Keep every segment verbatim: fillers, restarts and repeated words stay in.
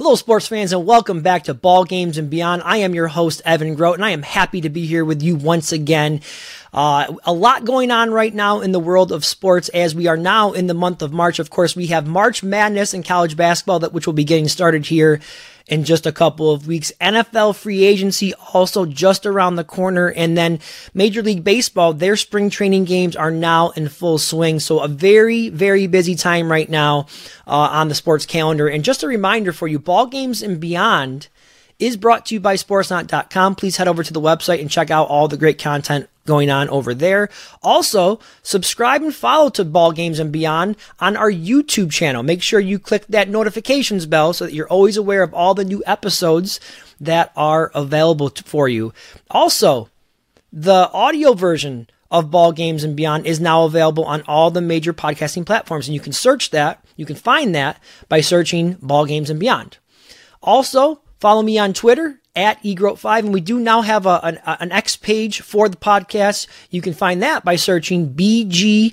Hello, sports fans, and welcome back to Ball Games and Beyond. I am your host, Evan Grote, and I am happy to be here with you once again. Uh, a lot going on right now in the world of sports as we are now in the month of March. Of course, we have March Madness in college basketball, that which will be getting started here in just a couple of weeks. N F L free agency also just around the corner. And then Major League Baseball, their spring training games are now in full swing. So a very, very busy time right now uh, on the sports calendar. And just a reminder for you, Ball Games and Beyond is brought to you by Sportsnaut dot com. Please head over to the website and check out all the great content going on over there. Also, subscribe and follow to Ball Games and Beyond on our YouTube channel. Make sure you click that notifications bell so that you're always aware of all the new episodes that are available to, for you. Also, the audio version of Ball Games and Beyond is now available on all the major podcasting platforms, and you can search that, you can find that by searching Ball Games and Beyond. Also, follow me on Twitter at e grote five, and we do now have a, an, an X page for the podcast. You can find that by searching B G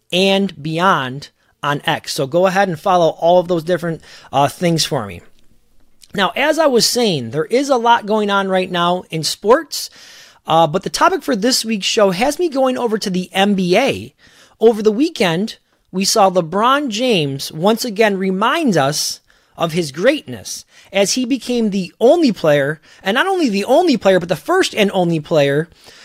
and Beyond on X. So go ahead and follow all of those different uh, things for me. Now, as I was saying, there is a lot going on right now in sports, uh, but the topic for this week's show has me going over to the N B A. Over the weekend, we saw LeBron James once again remind us of his greatness as he became the only player, and not only the only player, but the first and only player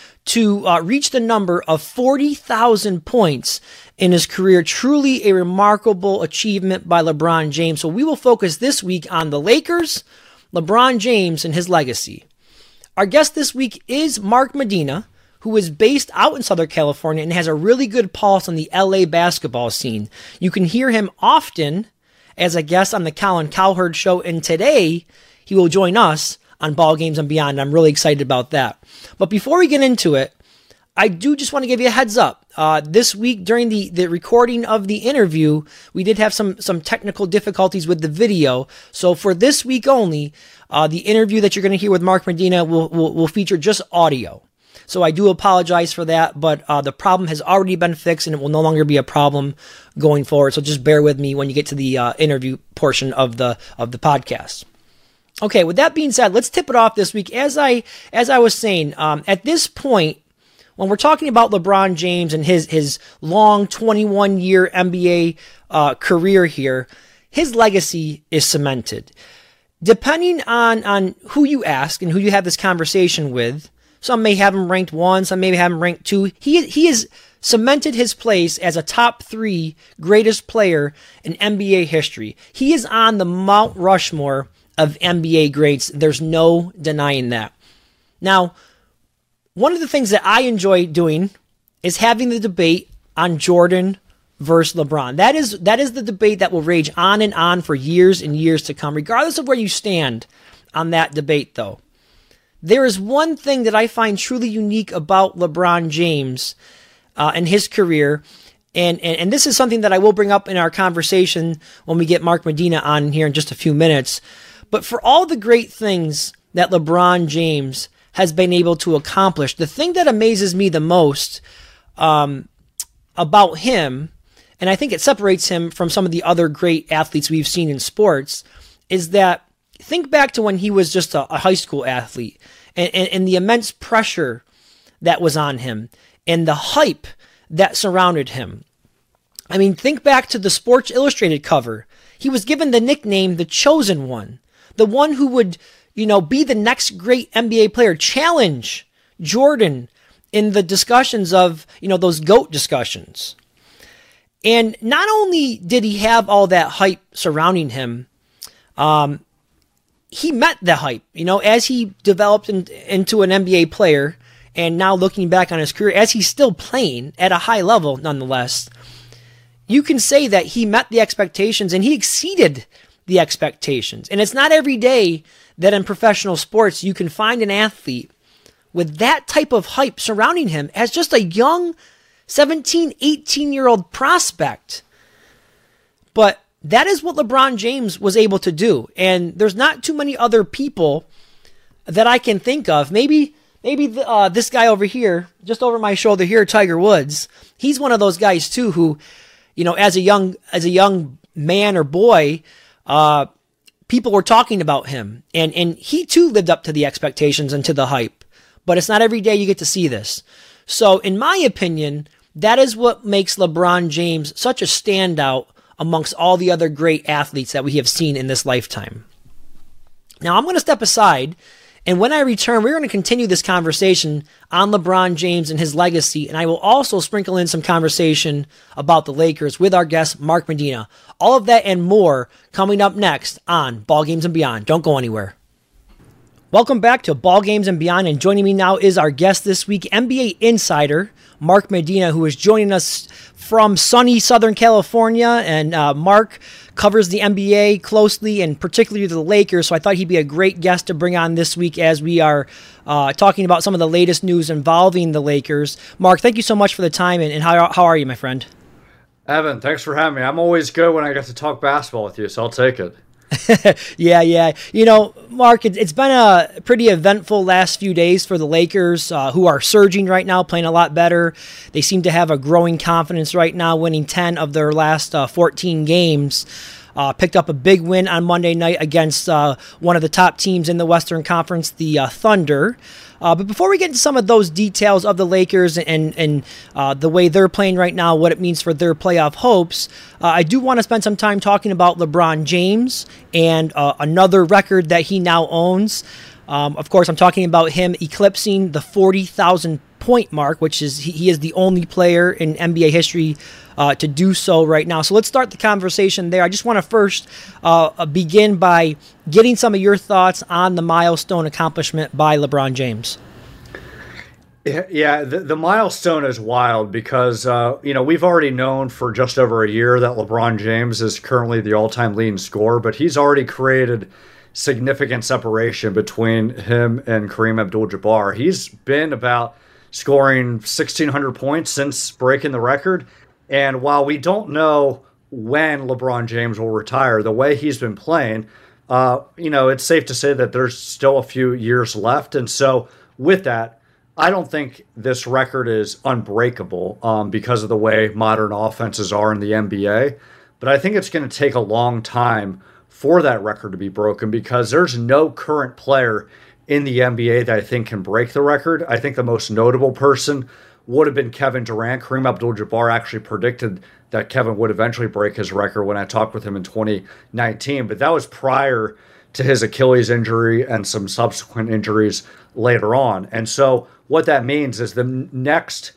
to uh, reach the number of forty thousand points in his career. Truly a remarkable achievement by LeBron James. So we will focus this week on the Lakers, LeBron James, and his legacy. Our guest this week is Mark Medina, who is based out in Southern California and has a really good pulse on the L A basketball scene. You can hear him often as a guest on the Colin Cowherd Show, and today he will join us on Ball Games and Beyond. I'm really excited about that. But before we get into it, I do just want to give you a heads up. Uh, this week during the, the recording of the interview, we did have some, some technical difficulties with the video. So for this week only, uh, the interview that you're going to hear with Mark Medina will, will, will feature just audio. So I do apologize for that, but uh, the problem has already been fixed and it will no longer be a problem going forward. So just bear with me when you get to the uh, interview portion of the of the podcast. Okay, with that being said, let's tip it off this week. As I as I was saying, um, at this point, when we're talking about LeBron James and his his long twenty-one year N B A uh, career here, his legacy is cemented. Depending on on who you ask and who you have this conversation with, some may have him ranked one, some may have him ranked two. He he has cemented his place as a top three greatest player in N B A history. He is on the Mount Rushmore of N B A greats. There's no denying that. Now, one of the things that I enjoy doing is having the debate on Jordan versus LeBron. That is that is the debate that will rage on and on for years and years to come, regardless of where you stand on that debate, though. There is one thing that I find truly unique about LeBron James uh, and his career, and, and and this is something that I will bring up in our conversation when we get Mark Medina on here in just a few minutes. But for all the great things that LeBron James has been able to accomplish, the thing that amazes me the most um, about him, and I think it separates him from some of the other great athletes we've seen in sports, is that think back to when he was just a, a high school athlete and, and, and the immense pressure that was on him and the hype that surrounded him. I mean, think back to the Sports Illustrated cover. He was given the nickname The Chosen One, the one who would, you know, be the next great N B A player, challenge Jordan in the discussions of, you know, those GOAT discussions. And not only did he have all that hype surrounding him, um, he met the hype, you know, as he developed in, into an N B A player, and now looking back on his career, as he's still playing at a high level nonetheless, you can say that he met the expectations and he exceeded the expectations. And it's not every day that in professional sports you can find an athlete with that type of hype surrounding him as just a young seventeen, eighteen-year-old prospect. But that is what LeBron James was able to do. And there's not too many other people that I can think of. Maybe maybe the, uh, this guy over here, just over my shoulder here, Tiger Woods. He's one of those guys too who, you know, as a young as a young man or boy, uh, people were talking about him, and, and he too lived up to the expectations and to the hype. But it's not every day you get to see this. So in my opinion, that is what makes LeBron James such a standout amongst all the other great athletes that we have seen in this lifetime. Now I'm going to step aside, and when I return, we're going to continue this conversation on LeBron James and his legacy, and I will also sprinkle in some conversation about the Lakers with our guest, Mark Medina. All of that and more coming up next on Ball Games and Beyond. Don't go anywhere. Welcome back to Ball Games and Beyond, and joining me now is our guest this week, N B A insider Mark Medina, who is joining us from sunny Southern California. And uh, Mark covers the N B A closely, and particularly the Lakers, so I thought he'd be a great guest to bring on this week as we are uh, talking about some of the latest news involving the Lakers. Mark, thank you so much for the time, and, and how, how are you, my friend? Evan, thanks for having me. I'm always good when I get to talk basketball with you, so I'll take it. yeah, yeah. You know, Mark, it, it's been a pretty eventful last few days for the Lakers, uh, who are surging right now, playing a lot better. They seem to have a growing confidence right now, winning ten of their last uh, fourteen games. Uh, picked up a big win on Monday night against uh, one of the top teams in the Western Conference, the uh, Thunder. Uh, but before we get into some of those details of the Lakers and and uh, the way they're playing right now, what it means for their playoff hopes, uh, I do want to spend some time talking about LeBron James and uh, another record that he now owns. Um, of course, I'm talking about him eclipsing the forty thousand point mark, which is he, he is the only player in N B A history uh, to do so right now. So let's start the conversation there. I just want to first uh, begin by getting some of your thoughts on the milestone accomplishment by LeBron James. Yeah, the, the milestone is wild because, uh, you know, we've already known for just over a year that LeBron James is currently the all-time leading scorer, but he's already created significant separation between him and Kareem Abdul-Jabbar. He's been about scoring sixteen hundred points since breaking the record. And while we don't know when LeBron James will retire, the way he's been playing, uh, you know, it's safe to say that there's still a few years left. And so with that, I don't think this record is unbreakable um, because of the way modern offenses are in the N B A. But I think it's going to take a long time for that record to be broken because there's no current player in the N B A that I think can break the record. I think the most notable person would have been Kevin Durant. Kareem Abdul-Jabbar actually predicted that Kevin would eventually break his record when I talked with him in twenty nineteen, but that was prior to his Achilles injury and some subsequent injuries later on. And so what that means is the next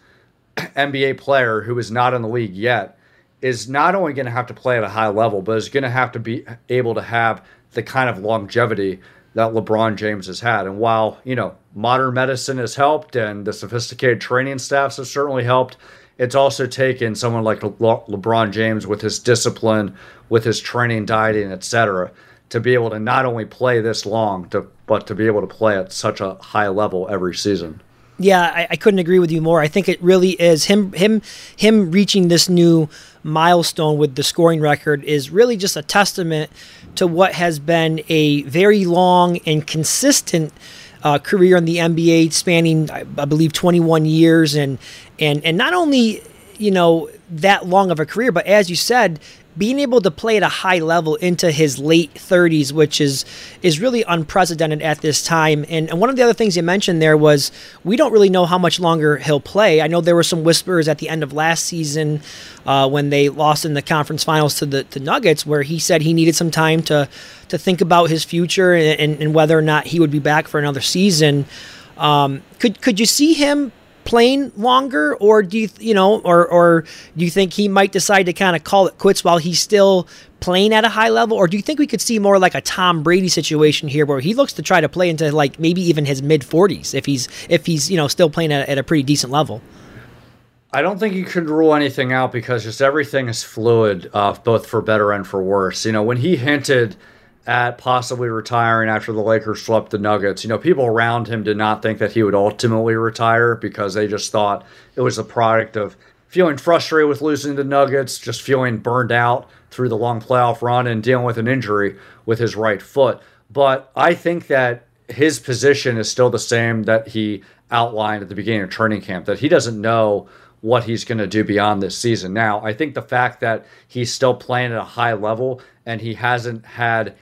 N B A player who is not in the league yet is not only going to have to play at a high level, but is going to have to be able to have the kind of longevity that LeBron James has had. And while, you know, modern medicine has helped and the sophisticated training staffs have certainly helped, it's also taken someone like Le- LeBron James with his discipline, with his training, dieting, et cetera, to be able to not only play this long, to, but to be able to play at such a high level every season. Yeah, I, I couldn't agree with you more. I think it really is him him him reaching this new milestone with the scoring record is really just a testament to what has been a very long and consistent uh, career in the N B A, spanning I, I believe twenty-one years, and and and not only, you know, that long of a career, but as you said, being able to play at a high level into his late thirties, which is is really unprecedented at this time. And, and one of the other things you mentioned there was we don't really know how much longer he'll play. I know there were some whispers at the end of last season uh, when they lost in the conference finals to the to Nuggets, where he said he needed some time to to think about his future and, and, and whether or not he would be back for another season. Um, could could you see him playing longer, or do you you know, or or do you think he might decide to kind of call it quits while he's still playing at a high level, or do you think we could see more like a Tom Brady situation here, where he looks to try to play into like maybe even his mid forties if he's if he's you know still playing at, at a pretty decent level? I don't think you could rule anything out because just everything is fluid, uh, both for better and for worse. You know, when he hinted at possibly retiring after the Lakers swept the Nuggets, you know, people around him did not think that he would ultimately retire because they just thought it was a product of feeling frustrated with losing the Nuggets, just feeling burned out through the long playoff run and dealing with an injury with his right foot. But I think that his position is still the same that he outlined at the beginning of training camp, that he doesn't know what he's going to do beyond this season. Now, I think the fact that he's still playing at a high level and he hasn't had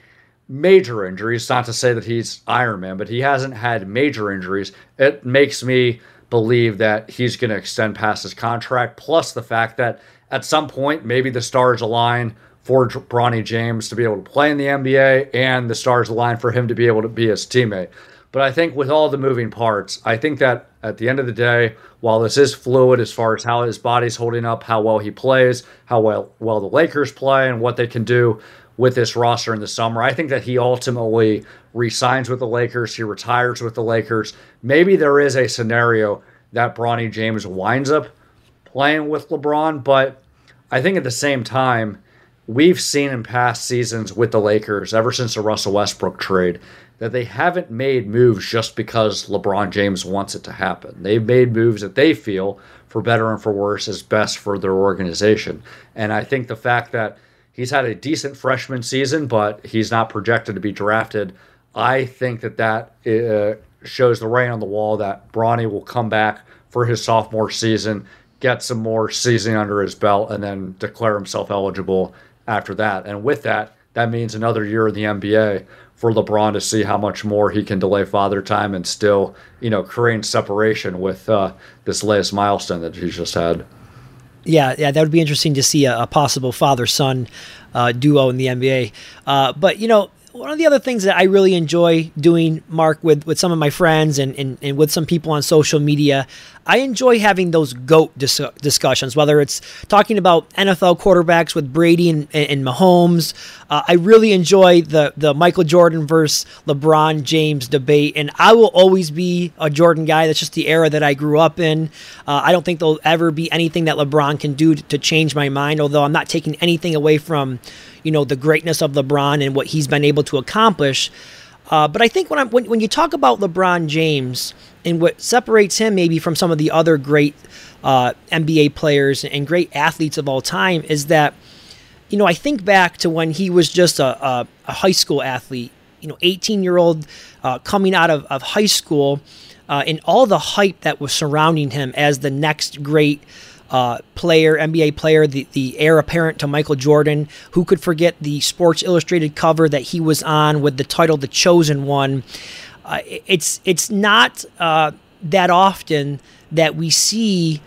major injuries. Not to say that he's Iron Man, but he hasn't had major injuries. It makes me believe that he's going to extend past his contract, plus the fact that at some point, maybe the stars align for Bronny James to be able to play in the N B A and the stars align for him to be able to be his teammate. But I think with all the moving parts, I think that at the end of the day, while this is fluid as far as how his body's holding up, how well he plays, how well, well the Lakers play, and what they can do with this roster in the summer, I think that he ultimately re-signs with the Lakers. He retires with the Lakers. Maybe there is a scenario that Bronny James winds up playing with LeBron, but I think at the same time, we've seen in past seasons with the Lakers, ever since the Russell Westbrook trade, that they haven't made moves just because LeBron James wants it to happen. They've made moves that they feel, for better and for worse, is best for their organization. And I think the fact that he's had a decent freshman season, but he's not projected to be drafted, I think that that uh, shows the writing on the wall that Bronny will come back for his sophomore season, get some more seasoning under his belt, and then declare himself eligible after that. And with that, that means another year in the N B A for LeBron to see how much more he can delay father time and still, you know, create separation with uh, this latest milestone that he's just had. Yeah, yeah, that would be interesting to see a, a possible father-son uh, duo in the N B A. Uh, but, you know, one of the other things that I really enjoy doing, Mark, with, with some of my friends and, and, and with some people on social media, I enjoy having those GOAT dis- discussions, whether it's talking about N F L quarterbacks with Brady and, and Mahomes. Uh, I really enjoy the, the Michael Jordan versus LeBron James debate, and I will always be a Jordan guy. That's just the era that I grew up in. Uh, I don't think there'll ever be anything that LeBron can do to, to change my mind, although I'm not taking anything away from, you know, the greatness of LeBron and what he's been able to accomplish. Uh, but I think when, I'm, when when you talk about LeBron James and what separates him maybe from some of the other great uh, N B A players and great athletes of all time is that, you know, I think back to when he was just a, a, a high school athlete, you know, eighteen-year-old uh, coming out of, of high school uh, and all the hype that was surrounding him as the next great Uh, player, N B A player, the, the heir apparent to Michael Jordan. Who could forget the Sports Illustrated cover that he was on with the title The Chosen One? Uh, it's it's not uh, that often that we see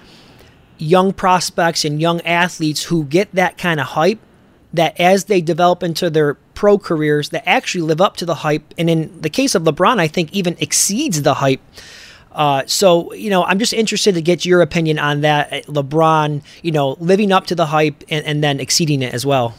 young prospects and young athletes who get that kind of hype, that as they develop into their pro careers, that actually live up to the hype. And in the case of LeBron, I think even exceeds the hype. Uh, so, you know, I'm just interested to get your opinion on that. LeBron, you know, living up to the hype and, and then exceeding it as well.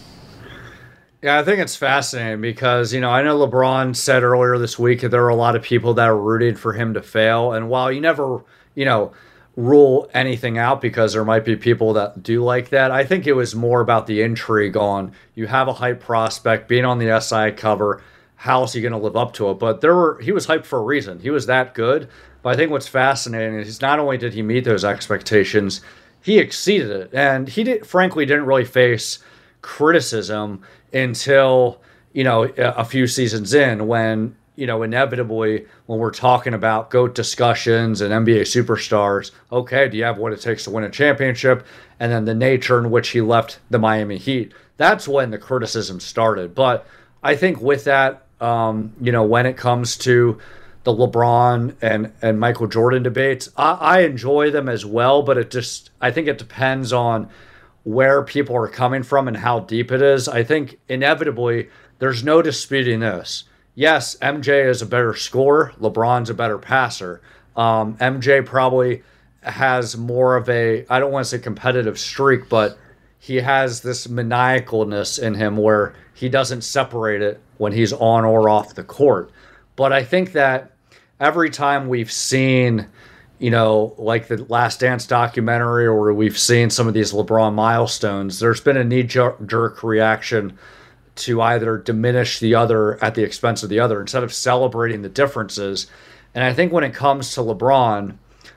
Yeah, I think it's fascinating because, you know, I know LeBron said earlier this week that there are a lot of people that are rooting for him to fail. And while you never, you know, rule anything out because there might be people that do like that, I think it was more about the intrigue on you have a hype prospect being on the S I cover. How is he going to live up to it? But there were he was hyped for a reason. He was that good. But I think what's fascinating is not only did he meet those expectations, he exceeded it. And he did, frankly didn't really face criticism until, you know, a few seasons in when, you know, inevitably when we're talking about GOAT discussions and N B A superstars, okay, do you have what it takes to win a championship? And then the nature in which he left the Miami Heat. That's when the criticism started. But I think with that, um, you know, when it comes to the LeBron and, and Michael Jordan debates, I, I enjoy them as well, but it just, I think it depends on where people are coming from and how deep it is. I think inevitably there's no disputing this. Yes, M J is a better scorer. LeBron's a better passer. Um, M J probably has more of a, I don't want to say competitive streak, but he has this maniacalness in him where he doesn't separate it when he's on or off the court. But I think that every time we've seen, you know, like the Last Dance documentary, or we've seen some of these LeBron milestones, there's been a knee-jerk reaction to either diminish the other at the expense of the other instead of celebrating the differences. And I think when it comes to LeBron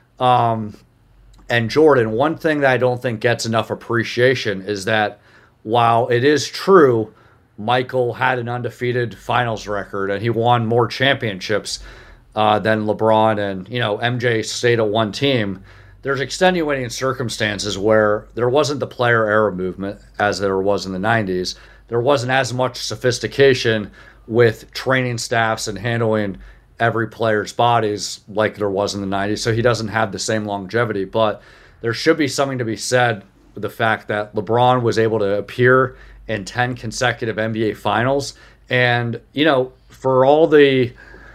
um, and Jordan, one thing that I don't think gets enough appreciation is that while it is true Michael had an undefeated finals record and he won more championships uh, than LeBron, and, you know, M J stayed at one team, there's extenuating circumstances where there wasn't the player era movement as there was in the nineties. There wasn't as much sophistication with training staffs and handling every player's bodies like there was in the nineties. So he doesn't have the same longevity. But there should be something to be said with the fact that LeBron was able to appear in ten consecutive N B A finals. And, you know, for all the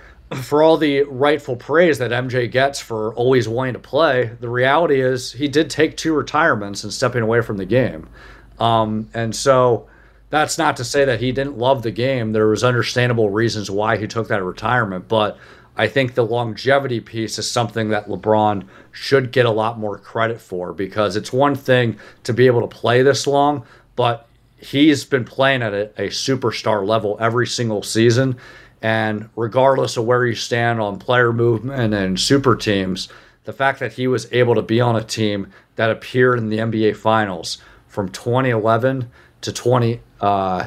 for all the rightful praise that M J gets for always wanting to play, the reality is he did take two retirements and stepping away from the game. Um, and so that's not to say that he didn't love the game. There was understandable reasons why he took that retirement, but I think the longevity piece is something that LeBron should get a lot more credit for, because it's one thing to be able to play this long, but he's been playing at a, a superstar level every single season. And regardless of where you stand on player movement and super teams, the fact that he was able to be on a team that appeared in the N B A Finals from twenty eleven to twenty, uh,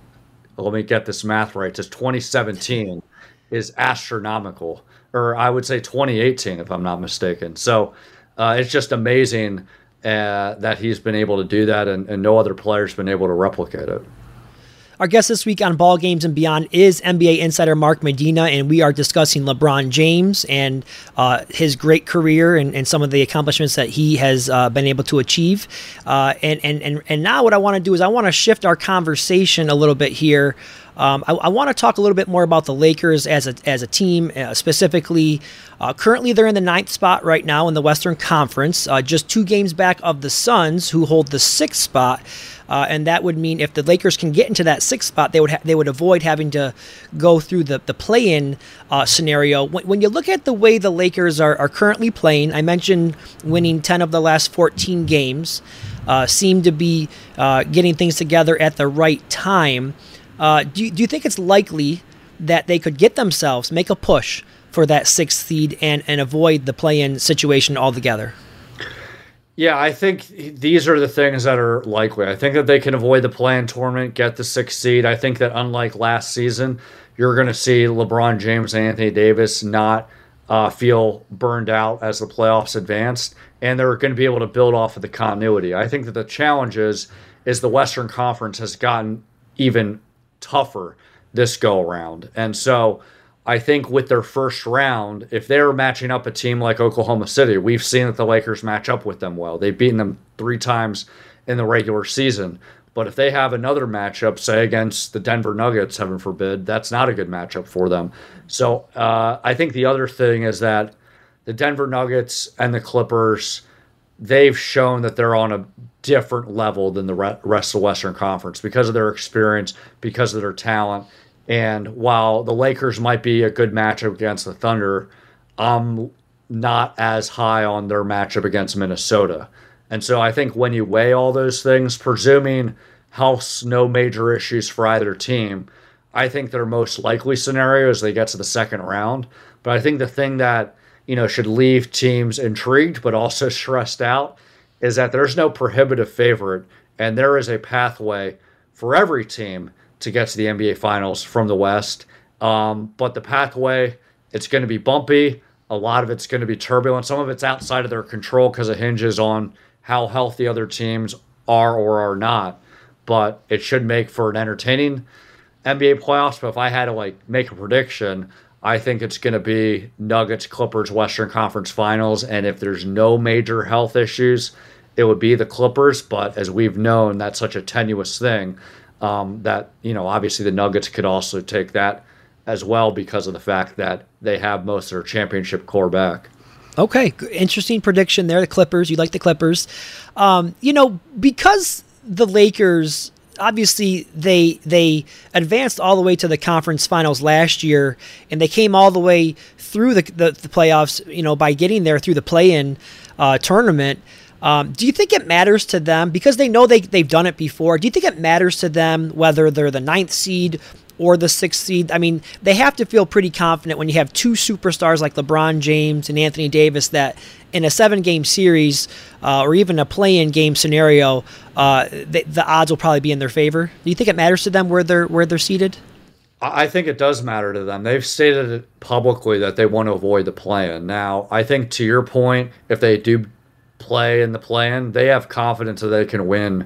let me get this math right, to twenty seventeen is astronomical. Or I would say twenty eighteen, if I'm not mistaken. So uh, it's just amazing uh, that he's been able to do that, and, and no other player's been able to replicate it. Our guest this week on Ball Games and Beyond is N B A insider Mark Medina, and we are discussing LeBron James and uh, his great career and, and some of the accomplishments that he has uh, been able to achieve. Uh, and, and, and, and now what I want to do is I want to shift our conversation a little bit here. Um, I, I want to talk a little bit more about the Lakers as a as a team, uh, specifically. Uh, currently, they're in the ninth spot right now in the Western Conference, uh, just two games back of the Suns, who hold the sixth spot. Uh, and that would mean if the Lakers can get into that sixth spot, they would ha- they would avoid having to go through the the play-in uh, scenario. When, when you look at the way the Lakers are, are currently playing, I mentioned winning ten of the last fourteen games, uh, seem to be uh, getting things together at the right time. Uh, do, you, do you think it's likely that they could get themselves, make a push for that sixth seed and, and avoid the play-in situation altogether? Yeah, I think these are the things that are likely. I think that they can avoid the play-in tournament, get the sixth seed. I think that unlike last season, you're going to see LeBron James and Anthony Davis not uh, feel burned out as the playoffs advanced, and they're going to be able to build off of the continuity. I think that the challenge is, is the Western Conference has gotten even tougher this go-around. And so I think with their first round, if they're matching up a team like Oklahoma City, we've seen that the Lakers match up with them well. They've beaten them three times in the regular season. But if they have another matchup, say against the Denver Nuggets, heaven forbid, that's not a good matchup for them. So uh, I think the other thing is that the Denver Nuggets and the Clippers, they've shown that they're on a different level than the rest of the Western Conference because of their experience, because of their talent. And while the Lakers might be a good matchup against the Thunder, I'm not as high on their matchup against Minnesota. And so I think when you weigh all those things, presuming health, no major issues for either team, I think their most likely scenario is they get to the second round. But I think the thing that, you know, should leave teams intrigued but also stressed out is that there's no prohibitive favorite, and there is a pathway for every team to get to the N B A Finals from the West. Um, but the pathway, it's going to be bumpy. A lot of it's going to be turbulent. Some of it's outside of their control because it hinges on how healthy other teams are or are not. But it should make for an entertaining N B A playoffs. But if I had to like make a prediction, I think it's going to be Nuggets, Clippers, Western Conference Finals. And if there's no major health issues, it would be the Clippers. But as we've known, that's such a tenuous thing. Um, that, you know, obviously the Nuggets could also take that as well because of the fact that they have most of their championship core back. Okay, interesting prediction there. The Clippers, you like the Clippers. Um, you know, because the Lakers, obviously they they advanced all the way to the conference finals last year, and they came all the way through the, the, the playoffs, you know, by getting there through the play-in uh, tournament. Um, do you think it matters to them, because they know they, they've done it before, do you think it matters to them whether they're the ninth seed or the sixth seed? I mean, they have to feel pretty confident when you have two superstars like LeBron James and Anthony Davis that in a seven-game series uh, or even a play-in game scenario, uh, the, the odds will probably be in their favor. Do you think it matters to them where they're where they're seated? I think it does matter to them. They've stated it publicly that they want to avoid the play-in. Now, I think to your point, if they do play in the play-in, they have confidence that they can win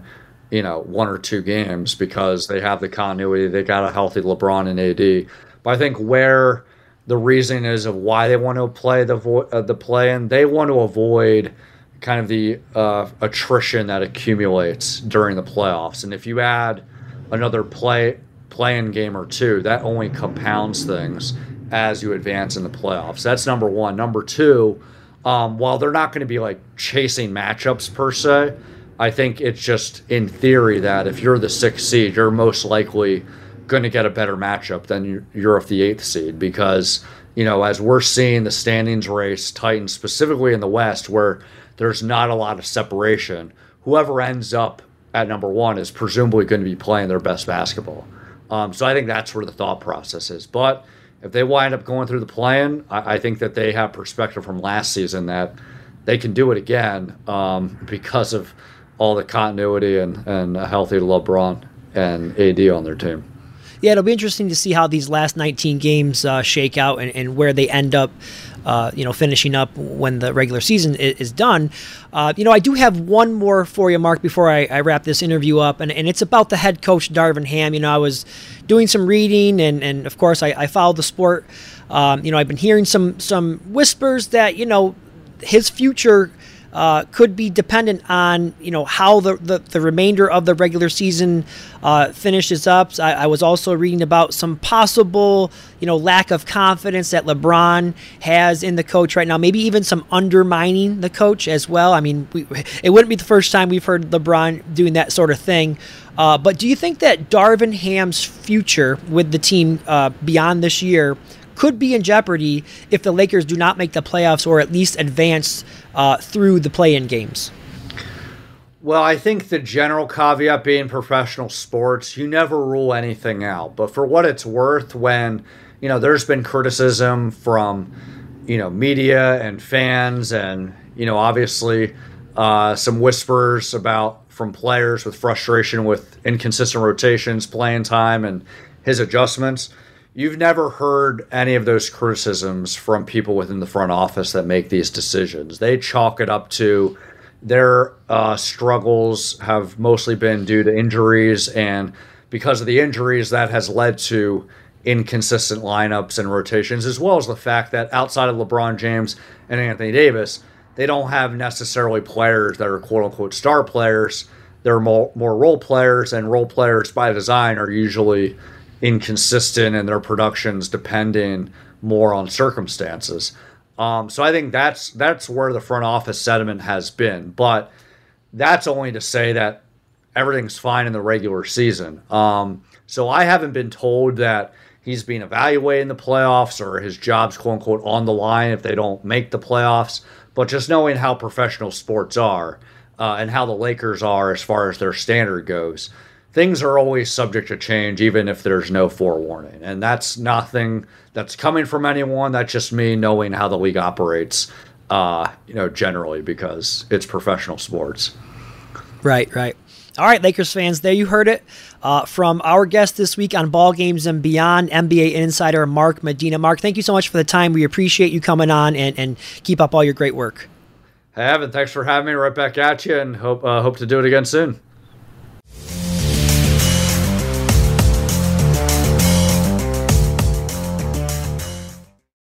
you know, one or two games because they have the continuity. They got a healthy LeBron and A D. But I think where the reason is of why they want to play the vo- uh, the play in, they want to avoid kind of the uh, attrition that accumulates during the playoffs. And if you add another play play-in game or two, that only compounds things as you advance in the playoffs. That's number one. Number two, um, while they're not going to be like chasing matchups per se, I think it's just in theory that if you're the sixth seed, you're most likely going to get a better matchup than you're of the eighth seed because, you know, as we're seeing the standings race tighten specifically in the West where there's not a lot of separation, whoever ends up at number one is presumably going to be playing their best basketball. Um, so I think that's where the thought process is. But if they wind up going through the play-in, I, I think that they have perspective from last season that they can do it again um, because of all the continuity and, and a healthy LeBron and A D on their team. Yeah, it'll be interesting to see how these last nineteen games uh, shake out and, and where they end up, uh, you know, finishing up when the regular season is, is done. Uh, you know, I do have one more for you, Mark, before I, I wrap this interview up, and, and it's about the head coach, Darvin Ham. You know, I was doing some reading, and, and of course, I, I follow the sport. Um, you know, I've been hearing some some whispers that, you know, his future Uh, could be dependent on, you know, how the, the, the remainder of the regular season uh, finishes up. I, I was also reading about some possible, you know, lack of confidence that LeBron has in the coach right now, maybe even some undermining the coach as well. I mean, we, it wouldn't be the first time we've heard LeBron doing that sort of thing. Uh, but do you think that Darvin Ham's future with the team uh, beyond this year could be in jeopardy if the Lakers do not make the playoffs or at least advance uh, through the play-in games? Well, I think the general caveat being professional sports, you never rule anything out. But for what it's worth, when, you know, there's been criticism from, you know, media and fans and, you know, obviously uh, some whispers about from players with frustration with inconsistent rotations, playing time, and his adjustments. You've never heard any of those criticisms from people within the front office that make these decisions. They chalk it up to their uh, struggles have mostly been due to injuries, and because of the injuries, that has led to inconsistent lineups and rotations, as well as the fact that outside of LeBron James and Anthony Davis, they don't have necessarily players that are quote-unquote star players. They're more, more role players, and role players by design are usually inconsistent in their productions depending more on circumstances. Um, so I think that's that's where the front office sentiment has been. But that's only to say that everything's fine in the regular season. Um, so I haven't been told that he's being evaluated in the playoffs or his job's quote-unquote on the line if they don't make the playoffs. But just knowing how professional sports are uh, and how the Lakers are as far as their standard goes, things are always subject to change, even if there's no forewarning. And that's nothing that's coming from anyone. That's just me knowing how the league operates, uh, you know, generally, because it's professional sports. Right, right. All right, Lakers fans, there you heard it uh, from our guest this week on Ball Games and Beyond, N B A insider Mark Medina. Mark, thank you so much for the time. We appreciate you coming on, and, and keep up all your great work. Hey, Evan, thanks for having me right back at you, and hope uh, hope to do it again soon.